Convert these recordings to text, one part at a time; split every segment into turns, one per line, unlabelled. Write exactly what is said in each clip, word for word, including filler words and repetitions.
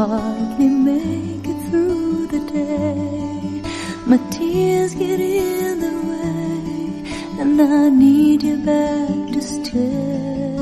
hardly make it through the day. My tears get in the way, and I need you back to stay.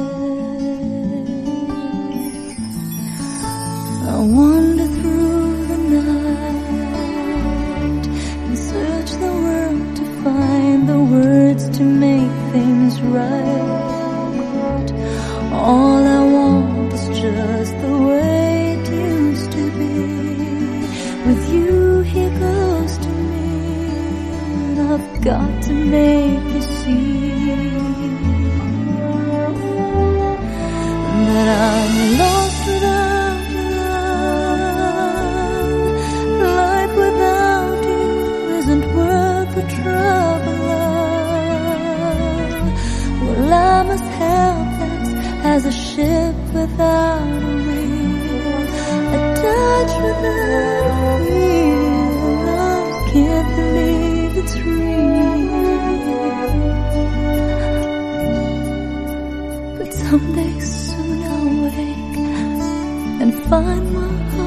I wander through the night and search the world to find the words to make things right. All I want is just the way it used to be. With you here close to me, and I've got to make you see that I'm lost without your love. Life without you isn't worth the trouble of. Well, I must have that as a ship without a wheel, a touch without a feel. I can't believe it's real, but someday soon I'll wake and find my heart